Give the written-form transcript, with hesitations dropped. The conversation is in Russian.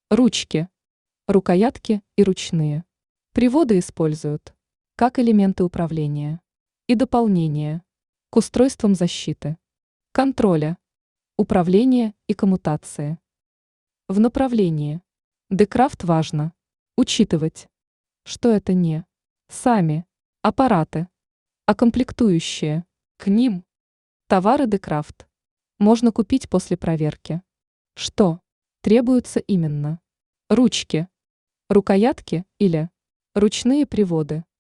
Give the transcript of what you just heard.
Ручки, рукоятки и ручные. Приводы используют как элементы управления и дополнения к устройствам защиты, контроля, управления и коммутации. В направлении Декрафт важно учитывать, что это не сами аппараты, а комплектующие к ним. Товары Декрафт можно купить после проверки. Что требуется именно? Ручки, рукоятки или ручные приводы.